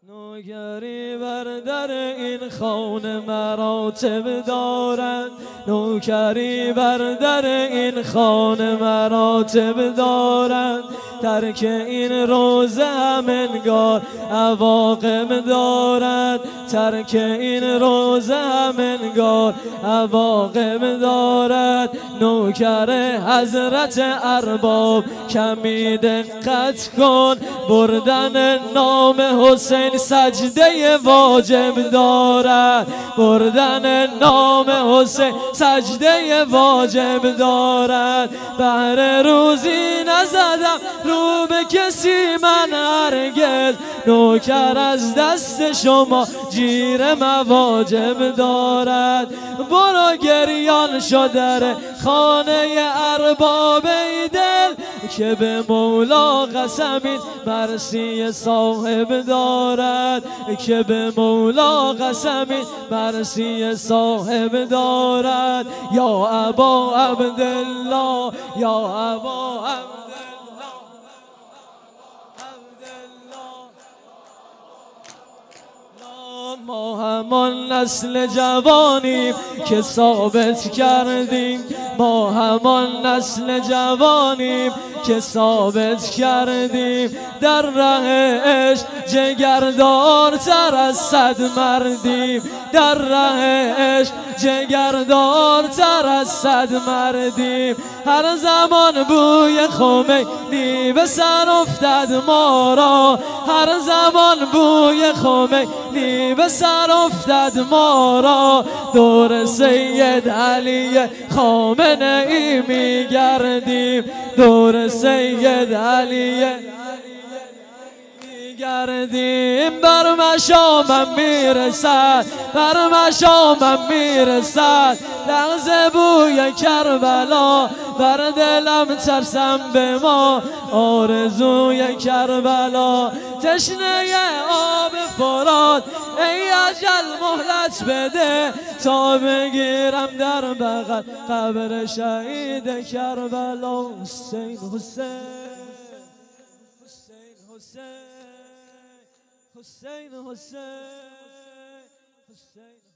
نوکری بر در این خانه مراتب دارد، نوکری بر در این خانه مراتب دارد. ترک این روزه هم انگار عواقب دارد، ترک این روزه هم انگار عواقب دارد. نوکر حضرت ارباب کمی دقت کن، بردن نام حسین سجده واجب دارد، بردن نام حسین سجده واجب دارد. بهر روزی نزدم رو به کسی من هرگز، نوکر از دست شما جیر مواجب دارد. برو گریان شو در خانه ارباب دل، که به مولا قسمی مرسی صاحب دارد، که به مولا قسمی مرسی صاحب دارد. یا ابا عبدالله، یا ابا عبدالله، ما همان نسل جوانیم که ثابت کردیم، ما همان نسل جوانیم که ثابت کردیم. در ره عشق جگردارتر از صد مردیم، در ره عشق جگردارتر از صد مردیم. هر زمان بوی خمینی به سر افتد ما را، هر زمان بوی خمینی به سر افتد ما را. دور سید علی خامنه ای میگردیم، دور سید علی گردیم. بر مشامم میرسد، بر مشامم میرسد لحظه بوی کربلا. بر دلم ترسم به ما آرزوی کربلا. تشنه آب فرات ای اجل مهلت بده، تا بگیرم در بغل قبر شهید کربلا. حسین حسین حسین حسین حسین حسین.